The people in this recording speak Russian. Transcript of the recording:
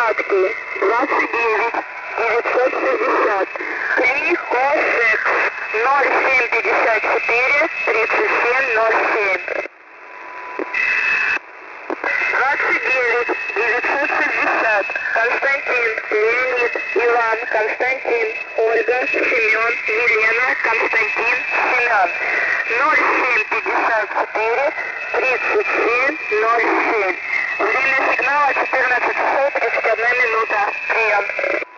Краткий 29 960. Кликосекс 0754 3707. 29 960. Константин, Леонид, Иван, Константин, Ольга, Семен, Елена, Константин, Семен. 0754 3707. Время сигнала 14 часов 31 минута. Прием.